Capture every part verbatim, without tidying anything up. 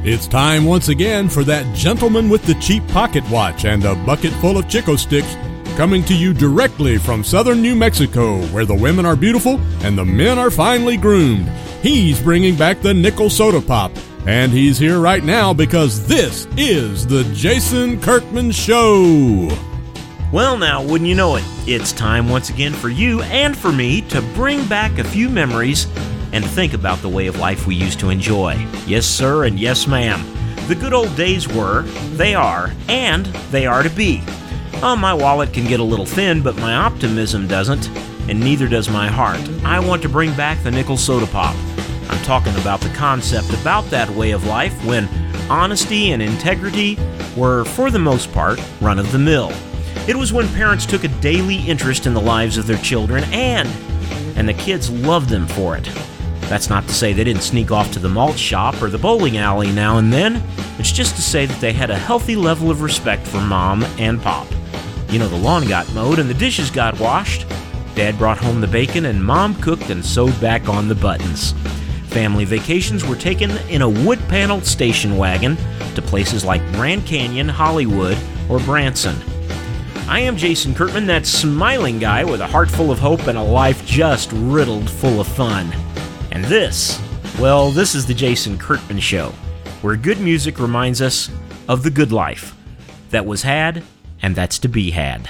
It's time once again for that gentleman with the cheap pocket watch and a bucket full of Chico sticks, coming to you directly from southern New Mexico, where the women are beautiful and the men are finely groomed. He's bringing back the nickel soda pop, and he's here right now because this is the Jason Kirkman Show. Well now, wouldn't you know it, it's time once again for you and for me to bring back a few memories and think about the way of life we used to enjoy. Yes, sir, and yes, ma'am. The good old days were, they are, and they are to be. Oh, my wallet can get a little thin, but my optimism doesn't, and neither does my heart. I want to bring back the nickel soda pop. I'm talking about the concept about that way of life when honesty and integrity were, for the most part, run-of-the-mill. It was when parents took a daily interest in the lives of their children, and, and the kids loved them for it. That's not to say they didn't sneak off to the malt shop or the bowling alley now and then. It's just to say that they had a healthy level of respect for Mom and Pop. You know, the lawn got mowed and the dishes got washed. Dad brought home the bacon and Mom cooked and sewed back on the buttons. Family vacations were taken in a wood-paneled station wagon to places like Grand Canyon, Hollywood, or Branson. I am Jason Kirkman, that smiling guy with a heart full of hope and a life just riddled full of fun. And this, well, this is the Jason Kirkman Show, where good music reminds us of the good life that was had and that's to be had.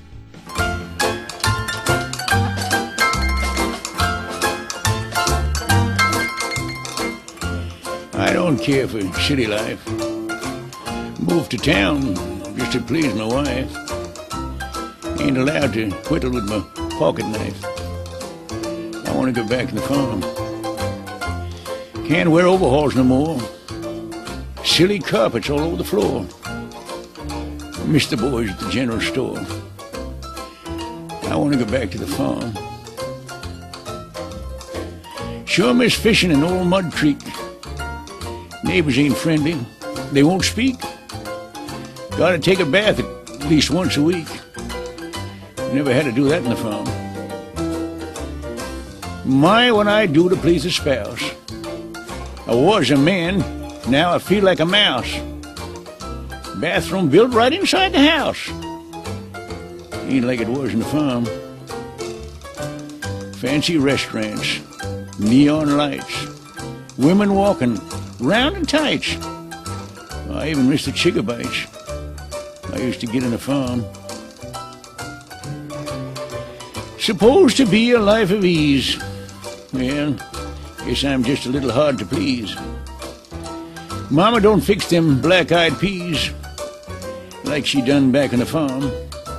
I don't care for city life. Moved to town just to please my wife. Ain't allowed to whittle with my pocket knife. I want to go back to the farm. Can't wear overalls no more. Silly carpets all over the floor. Miss the boys at the general store. I want to go back to the farm. Sure miss fishing in Old Mud Creek. Neighbors ain't friendly. They won't speak. Gotta take a bath at least once a week. Never had to do that in the farm. My, what I do to please a spouse. I was a man, now I feel like a mouse. Bathroom built right inside the house. Ain't like it was in the farm. Fancy restaurants, neon lights, women walking round in tights. I even missed the chicken bites I used to get in the farm. Supposed to be a life of ease. Well, guess I'm just a little hard to please. Mama don't fix them black-eyed peas like she done back in the farm.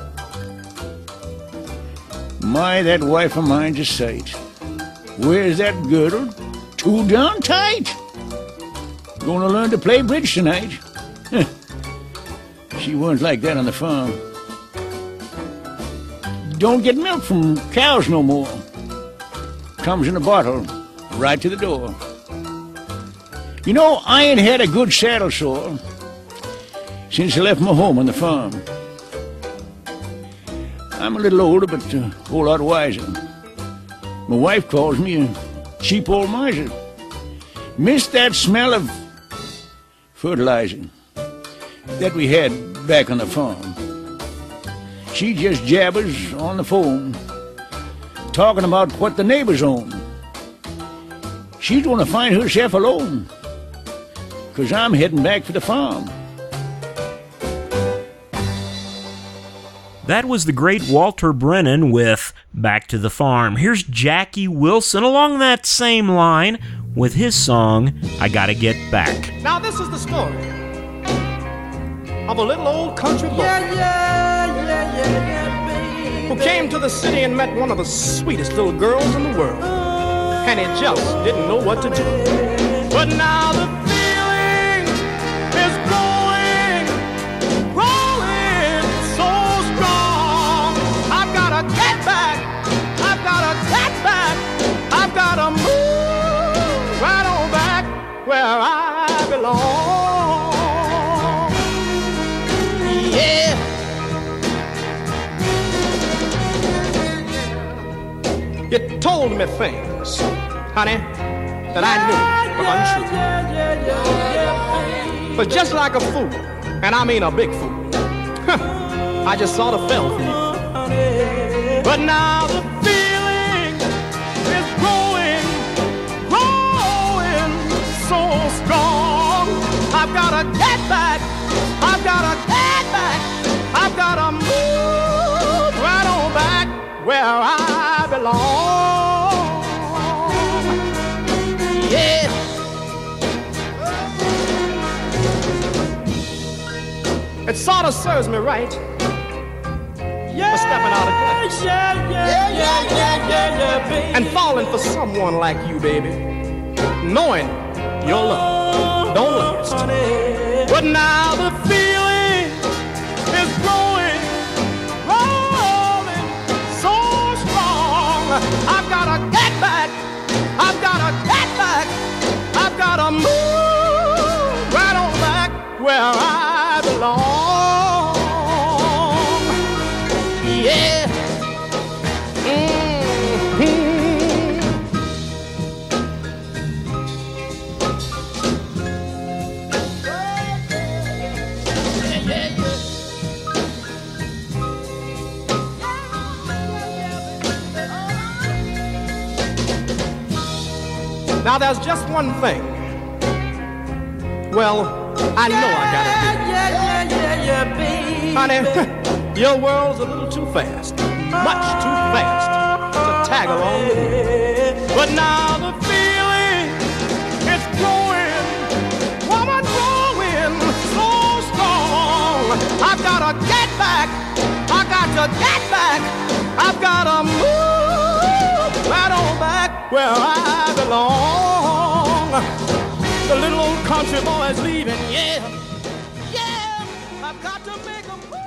My, that wife of mine's a sight. Wears that girdle too darn tight. Gonna learn to play bridge tonight. She wasn't like that on the farm. Don't get milk from cows no more. Comes in a bottle right to the door. You know, I ain't had a good saddle sore since I left my home on the farm. I'm a little older, but a whole lot wiser. My wife calls me a cheap old miser. Miss that smell of fertilizer that we had back on the farm. She just jabbers on the phone, talking about what the neighbors own. She's gonna find herself alone, 'cause I'm heading back for the farm. That was the great Walter Brennan with Back to the Farm. Here's Jackie Wilson along that same line with his song, I Gotta Get Back. Now this is the story of a little old country boy Yeah, yeah, yeah, yeah, yeah, baby. who came to the city and met one of the sweetest little girls in the world. And he just didn't know what to do. But now the feeling is growing, growing so strong. I've gotta get back, I've gotta get back, I've gotta move right on back where I belong. Yeah. You told me things, honey, that I knew were untrue. But just like a fool, and I mean a big fool, I just sort of fell for you. But now the feeling is growing, growing so strong. I've gotta get back, I've gotta get back, I've gotta move right on back where I belong. Yeah. It sort of serves me right. Yeah, for stepping out of class. Yeah, yeah, yeah, yeah, yeah, yeah, yeah, baby. And falling for someone like you, baby. Knowing your love don't last. But now the feeling is growing, growing so strong. I've gotta get back, I've gotta get back, I've gotta move right on back where I belong. Yeah. Mm-hmm. Yeah, yeah, yeah. Now there's just one thing. Well, I know I gotta do. Yeah, yeah, yeah, yeah, baby. Honey, your world's a little too fast, much too fast to tag along with you. But now the feeling is growing, woman, growing so strong. I've gotta get back, I got to get back, I've gotta move right on back where I belong. The little old country boy's leaving, yeah. I've got to make a move.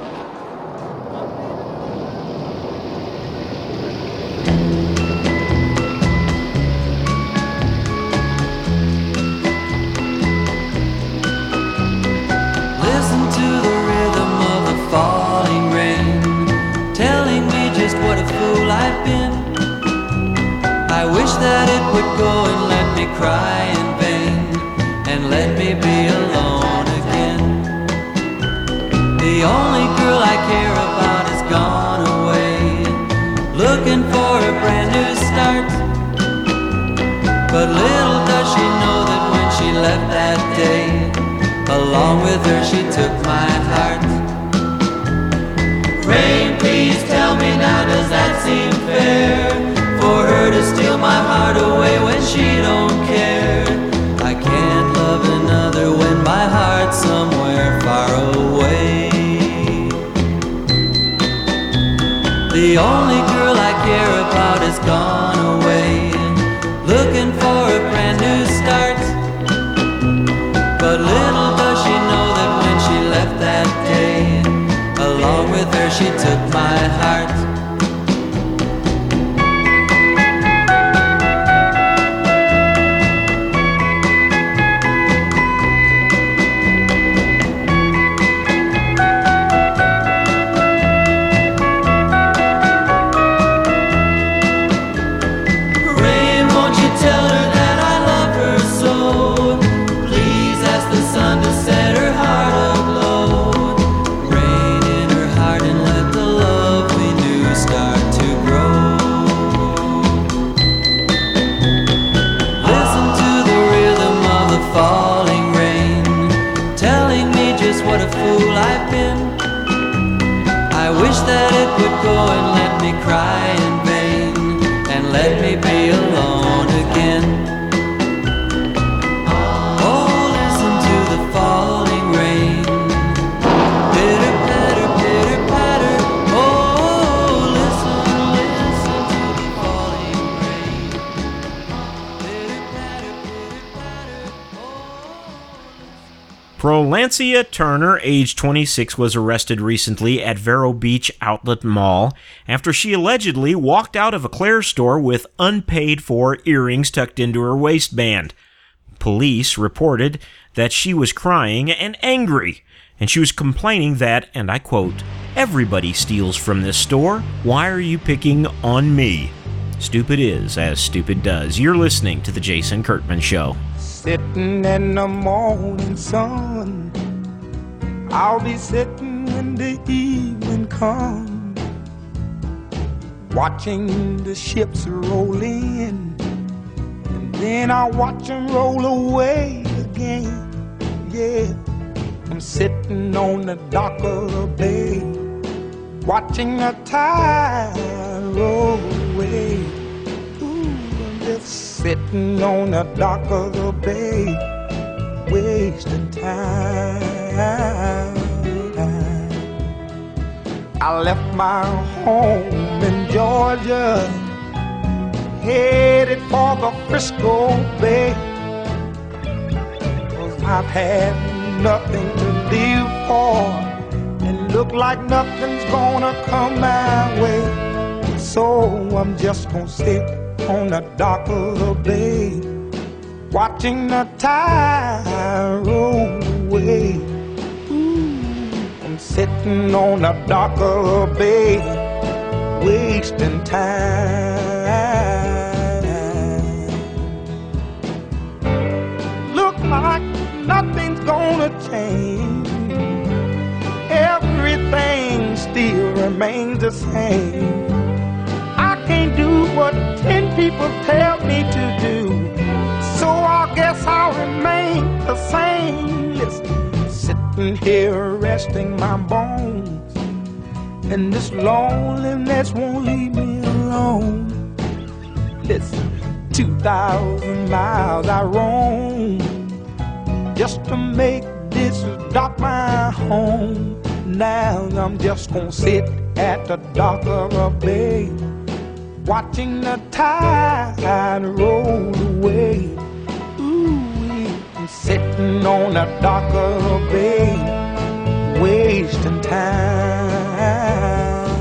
Listen to the rhythm of the falling rain, telling me just what a fool I've been. I wish that it would go and let me cry in vain, and let me be alone again. The only girl I care about has gone away, looking for a brand new start. But little does she know that when she left that day, along with her she took my heart. Rain, please tell me now, does that seem fair? For her to steal my heart away when she don't care. I can't love another when my heart's somewhere far away. The only girl I care about has gone away, looking for a brand new start. But little does she know that when she left that day, along with her she took my heart. That it would go and let me cry in vain, and let me be alone again. Oh, listen to the falling rain, pitter patter, pitter patter. Oh, listen, listen to the falling rain, pitter patter, pitter patter. Oh. Prolancia Turner, age twenty-six, was arrested recently at Vero Beach Outlet Mall after she allegedly walked out of a Claire's store with unpaid-for earrings tucked into her waistband. Police reported that she was crying and angry, and she was complaining that, and I quote, "Everybody steals from this store. Why are you picking on me?" Stupid is as stupid does. You're listening to The Jason Kurtman Show. sitting in the morning sun. I'll be sitting when the evening comes, watching the ships roll in, and then I'll watch them roll away again. Yeah, I'm sitting on the dock of the bay, watching the tide roll away. Ooh, I'm just sitting on the dock of the bay, wasting time. I left my home in Georgia, headed for the Frisco Bay, 'cause I've had nothing to live for, and look like nothing's gonna come my way. So I'm just gonna sit on the dock of the bay, watching the tide roll away. Ooh, I'm sitting on the dock of the bay, wasting time. Look like nothing's gonna change, everything still remains the same. I can't do what ten people tell me to do, so I guess I'll remain the same. Listen, sitting here resting my bones, and this loneliness won't leave me alone. Listen, two thousand miles I roam just to make this dock my home. Now I'm just gonna sit at the dock of a bay, watching the tide roll away. Ooh, I'm sitting on the dock of a bay, wasting time.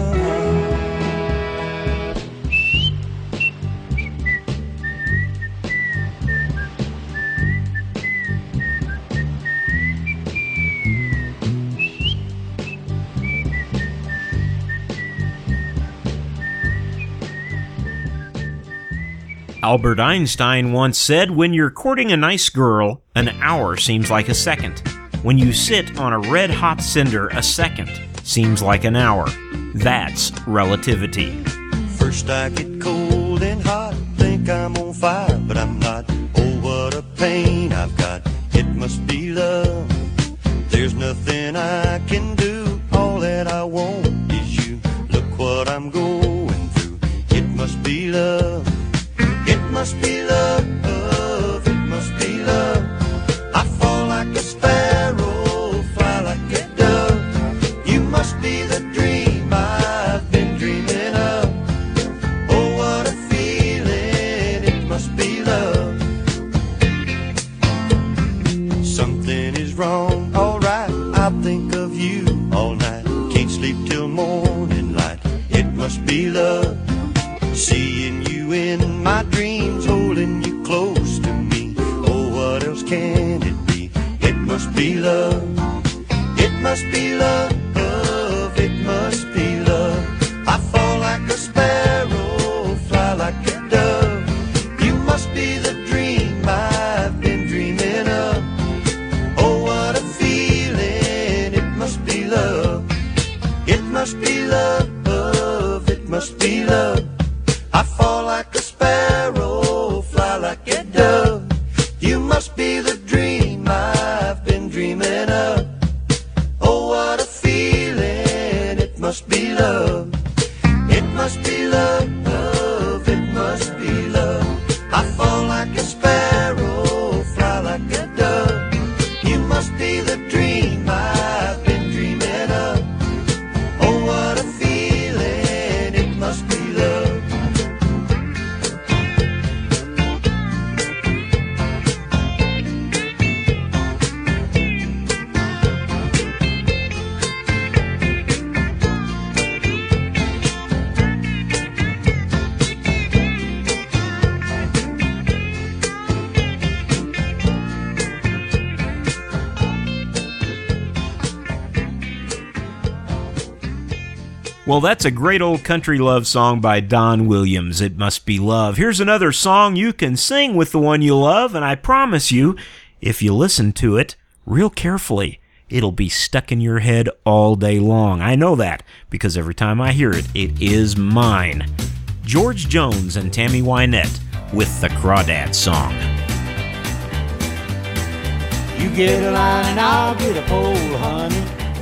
Albert Einstein once said, when you're courting a nice girl, an hour seems like a second. When you sit on a red-hot cinder, a second seems like an hour. That's relativity. First I get cold and hot, think I'm on fire, but I'm not. Oh, what a pain I've got. It must be love. There's nothing I can do. All that I want is you. Look what I'm going through. It must be love. It must be love, it must be love. I fall like a sparrow, fly like a dove. You must be the dream I've been dreaming of. Oh, what a feeling, it must be love. Something is wrong, alright, I'll think of you all night. Can't sleep till morning light. It must be love. Seeing you in my dreams, holding you close to me. Oh, what else can it be? It must be love. It must be love. It must be love. I fall like a sparrow, fly like a dove. You must be the dream I've been dreaming of. Oh, what a feeling. It must be love. It must be love. It must be love. I fall like a sparrow, fly like a dove. You must be the dream I've been dreaming of. Oh, what a feeling. Well, that's a great old country love song by Don Williams. It Must Be Love. Here's another song you can sing with the one you love, and I promise you, if you listen to it real carefully, it'll be stuck in your head all day long. I know that, because every time I hear it, it is mine. George Jones and Tammy Wynette with the Crawdad Song. You get a line and I'll get a pole, honey.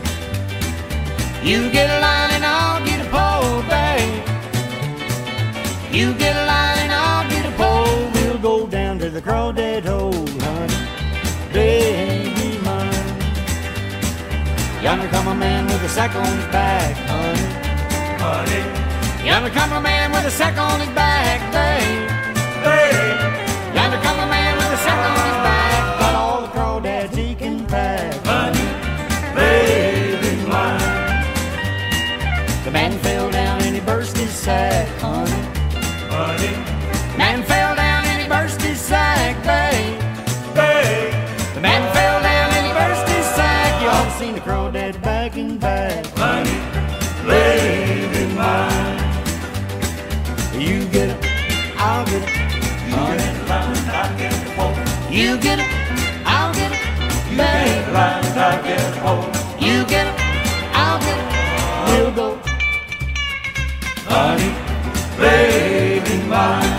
You get a line and I'll get a pole, babe. You get a line and I'll get a pole. We'll go down to the Crawdad hole, honey. Baby mine. Yonder come a man with a sack on his back, honey. Honey. Yonder come a man with a sack on his back, babe. Babe. Yonder come a man with a sack on his back. Got all the crawdads he can pack, honey. Baby mine. The man fell down and he burst his sack, honey. Honey. Man fell down and he burst his sack, babe. Babe. The man fell down and he burst his sack. You ought to seen the crawdad back and back, honey. Baby mine. You get it, I'll get it. You get it, I'll get it. You get it, I'll get it. Babe. You get it, I'll get it. We'll go. Honey, baby mine.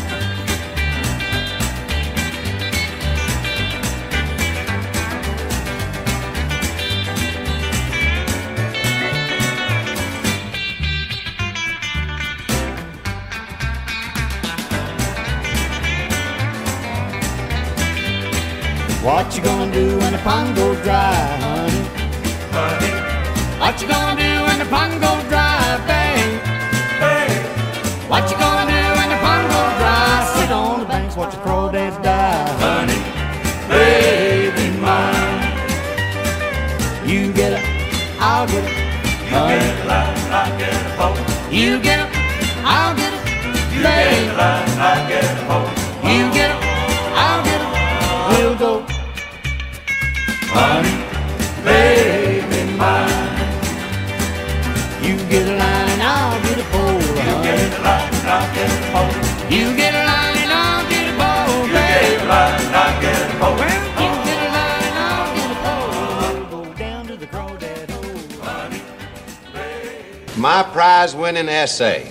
What you gonna do when the pond goes dry, honey? Honey. What you gonna do when the pond goes dry, babe? Babe. What you gonna do when the pond goes dry? Sit on the banks, watch the crawdads die, honey. Baby mine. You get it, I'll get it. You get it, I'll get it. You get it, I'll get it. You get it, I'll get it. You get it, I'll get it. We'll go. Honey, baby mine. You get a line and I'll get a pole. You get a line and I'll get a pole. You get a line and I'll get a pole. You get a line and I'll get a pole. You get a line and I'll get a pole. We'll go down to the crawdad hole. Honey, baby. My prize-winning essay,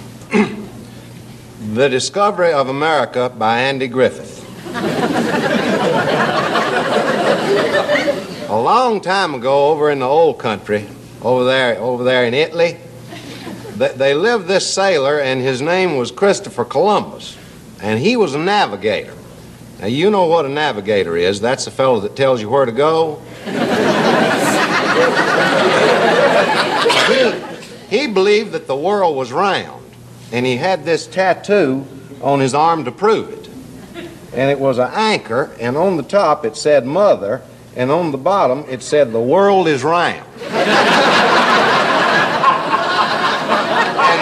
The Discovery of America by Andy Griffith. A long time ago, over in the old country, over there, over there in Italy, they, they lived this sailor, and his name was Christopher Columbus, and he was a navigator. Now, you know what a navigator is. That's the fellow that tells you where to go. he, he believed that the world was round, and he had this tattoo on his arm to prove it. And it was an anchor, and on the top it said mother, and on the bottom it said the world is round. and,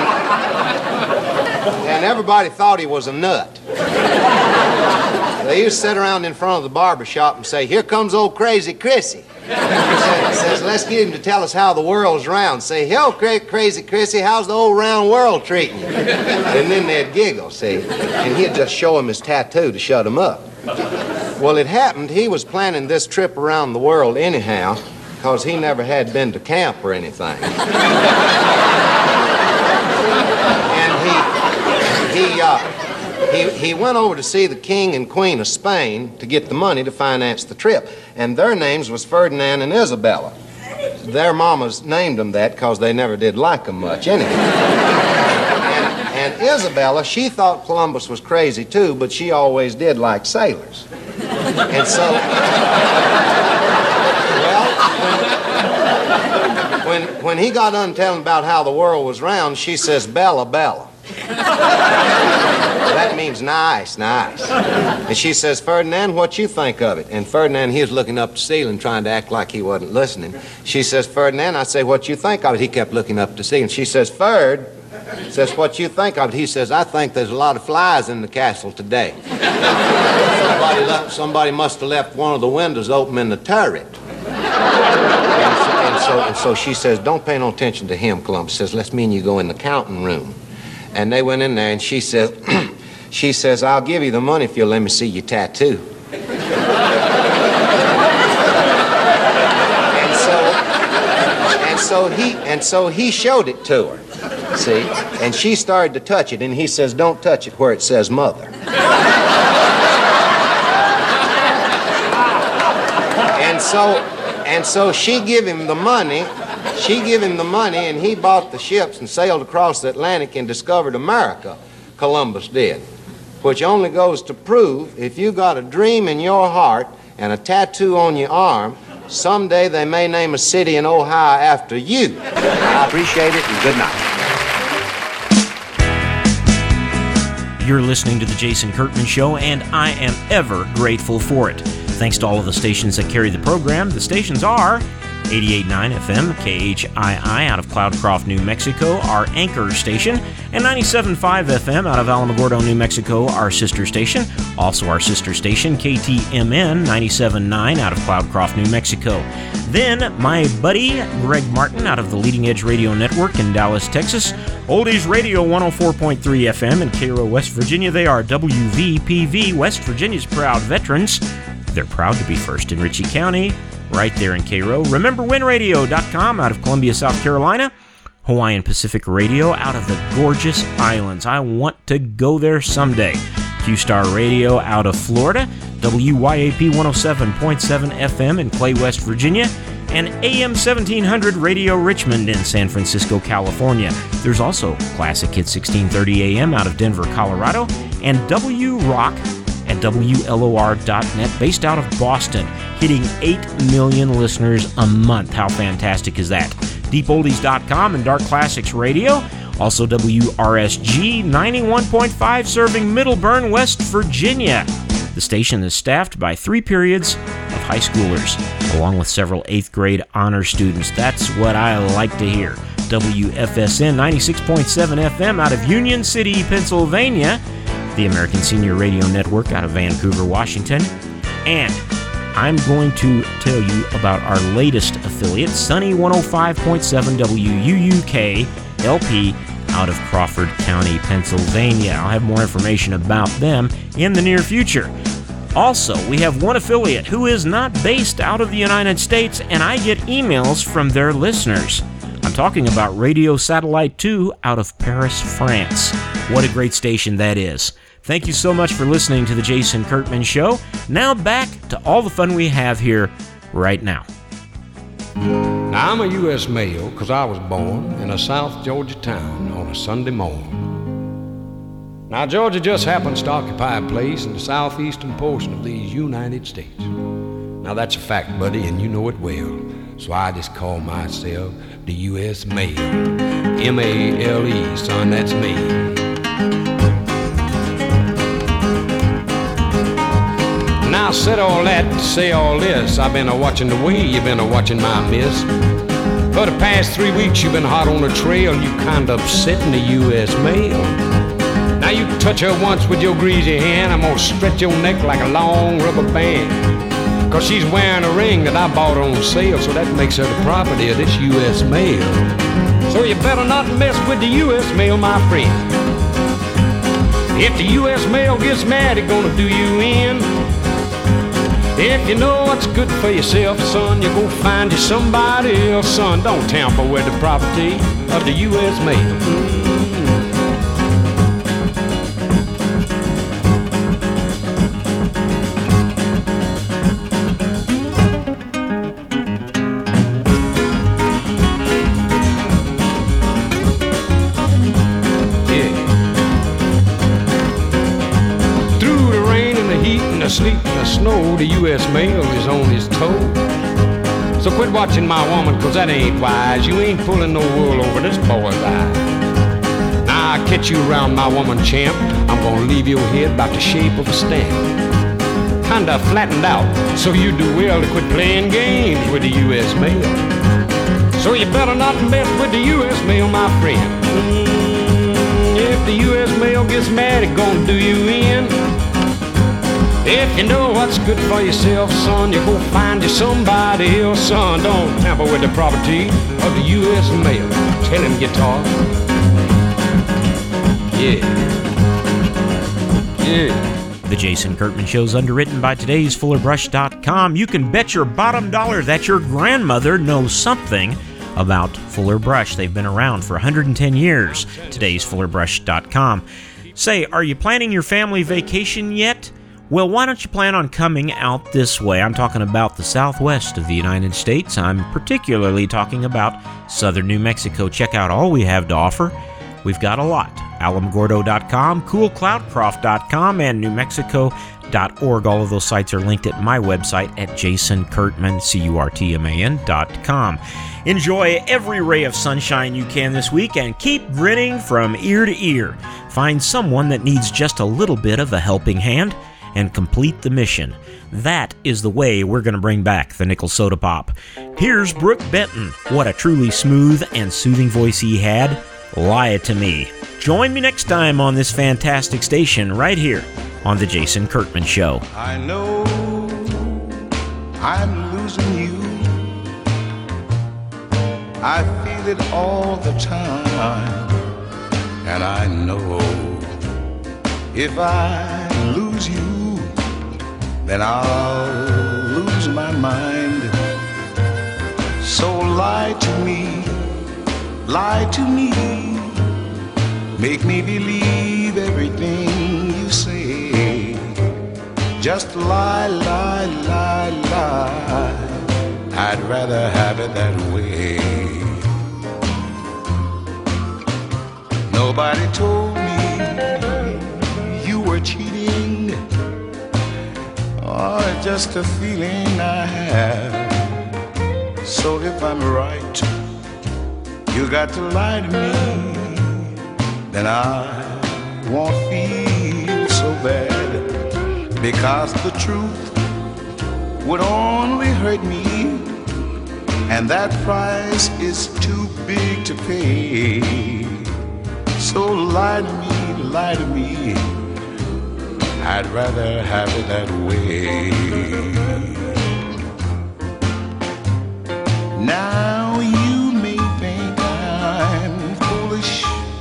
and everybody thought he was a nut. They used to sit around in front of the barber shop and say, "Here comes old Crazy Chrissy." He says, "Let's get him to tell us how the world's round." Say, "Hell, Crazy Chrissy, how's the old round world treating you?" And then they'd giggle, see, and he'd just show him his tattoo to shut him up. Well, it happened he was planning this trip around the world anyhow, because he never had been to camp or anything. And he, he, uh, He, he went over to see the King and Queen of Spain to get the money to finance the trip. And their names was Ferdinand and Isabella. Their mamas named them that because they never did like them much anyway. And, and Isabella, she thought Columbus was crazy too, but she always did like sailors. And so, well, when, when, when he got done telling about how the world was round, she says, "Bella, Bella." That means nice, nice. And she says, "Ferdinand, what you think of it?" And Ferdinand, he was looking up the ceiling, trying to act like he wasn't listening. She says, "Ferdinand," I say, "what you think of it?" He kept looking up the ceiling. She says, "Ferd," says, "what you think of it?" He says, "I think there's a lot of flies in the castle today. Somebody, left, somebody must have left one of the windows open in the turret." And, and so, and so she says, don't pay no attention to him, Columbus says, let's me and you go in the counting room. And they went in there, and she says, she says, I'll give you the money if you'll let me see your tattoo. and so, and so he, and so he showed it to her, see? And she started to touch it, and he says, don't touch it where it says mother. and so, and so she give him the money. She give him the money, and he bought the ships and sailed across the Atlantic and discovered America, Columbus did. Which only goes to prove, if you got a dream in your heart and a tattoo on your arm, someday they may name a city in Ohio after you. I appreciate it, and good night. You're listening to The Jason Kurtman Show, and I am ever grateful for it. Thanks to all of the stations that carry the program. The stations are eighty-eight point nine F M, K H I I out of Cloudcroft, New Mexico, our anchor station, and ninety-seven point five F M out of Alamogordo, New Mexico, our sister station. Also our sister station, K T M N ninety-seven point nine out of Cloudcroft, New Mexico. Then my buddy Greg Martin out of the Leading Edge Radio Network in Dallas, Texas. Oldies Radio one oh four point three F M in Cairo, West Virginia. They are W V P V, West Virginia's proud veterans. They're proud to be first in Ritchie County, right there in Cairo. Remember Win Radio dot com out of Columbia, South Carolina. Hawaiian Pacific Radio out of the gorgeous islands. I want to go there someday. Q-Star Radio out of Florida. W Y A P one oh seven point seven F M in Clay, West Virginia. And A M seventeen hundred Radio Richmond in San Francisco, California. There's also Classic Hit sixteen thirty A M out of Denver, Colorado. And W Rock at W L O R dot net, based out of Boston, hitting eight million listeners a month. How fantastic is that? Deep Oldies dot com and Dark Classics Radio. Also W R S G ninety-one point five serving Middleburn, West Virginia. The station is staffed by three periods of high schoolers, along with several eighth grade honor students. That's what I like to hear. W F S N ninety-six point seven F M out of Union City, Pennsylvania. The American Senior Radio Network out of Vancouver, Washington. And I'm going to tell you about our latest affiliate, Sunny one oh five point seven W U U K L P out of Crawford County, Pennsylvania. I'll have more information about them in the near future. Also, we have one affiliate who is not based out of the United States, and I get emails from their listeners. I'm talking about Radio Satellite two out of Paris, France. What a great station that is. Thank you so much for listening to The Jason Kurtman Show. Now back to all the fun we have here right now. Now, I'm a U S male because I was born in a South Georgia town on a Sunday morning. Now, Georgia just happens to occupy a place in the southeastern portion of these United States. Now, that's a fact, buddy, and you know it well. So I just call myself the U S Male. M A L E, son, that's me. Now I said all that to say all this. I've been a-watching the way you've been a-watching my miss. For the past three weeks you've been hot on the trail. You kind of upsetting the U S Mail. Now you touch her once with your greasy hand, I'm gonna stretch your neck like a long rubber band. Cause she's wearing a ring that I bought on sale, so that makes her the property of this U S Mail. So you better not mess with the U S Mail, my friend. If the U S Mail gets mad, it's gonna do you in. If you know what's good for yourself, son, you go find you somebody else, son. Don't tamper with the property of the U S Mail. Mm-hmm. The sleet and the snow, the U S Mail is on his toes. So quit watching my woman, cause that ain't wise. You ain't pulling no wool over this boy's eye. Now I catch you around my woman, champ, I'm gonna leave your head about the shape of a stamp. Kinda flattened out, so you do well to quit playing games with the U S Mail. So you better not mess with the U S Mail, my friend. Mm, if the U S Mail gets mad, it's gonna do you in. If you know what's good for yourself, son, you go find you somebody else, son. Don't tamper with the property of the U S mail. Tell him, guitar. Yeah. Yeah. The Jason Kurtman Show is underwritten by today's fuller brush dot com. You can bet your bottom dollar that your grandmother knows something about Fuller Brush. They've been around for one hundred ten years. today's fuller brush dot com. Say, are you planning your family vacation yet? Well, why don't you plan on coming out this way? I'm talking about the southwest of the United States. I'm particularly talking about southern New Mexico. Check out all we have to offer. We've got a lot. alamogordo dot com, cool cloud croft dot com, and new mexico dot org. All of those sites are linked at my website at jason kurtman, C U R T M A N, dot com. Enjoy every ray of sunshine you can this week and keep grinning from ear to ear. Find someone that needs just a little bit of a helping hand and complete the mission. That is the way we're going to bring back the Nickel Soda Pop. Here's Brooke Benton. What a truly smooth and soothing voice he had. Lie to me. Join me next time on this fantastic station right here on The Jason Kurtman Show. I know I'm losing you. I feel it all the time. And I know if I lose you, then I'll lose my mind. So lie to me, lie to me, make me believe everything you say. Just lie, lie, lie, lie, I'd rather have it that way. Nobody told me you were cheating. Oh, it's just a feeling I have. So if I'm right, you got to lie to me. Then I won't feel so bad. Because the truth would only hurt me. And that price is too big to pay. So lie to me, lie to me, I'd rather have it that way. Now you may think I'm foolish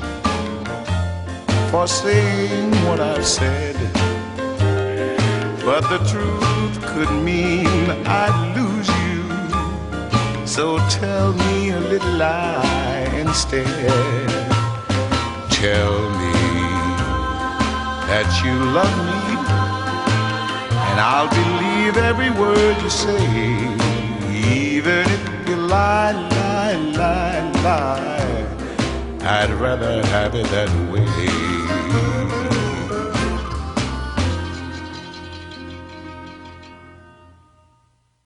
for saying what I've said, but the truth could mean I'd lose you. So tell me a little lie instead. Tell me that you love me, and I'll believe every word you say, even if you lie, lie, lie, lie. I'd rather have it that way.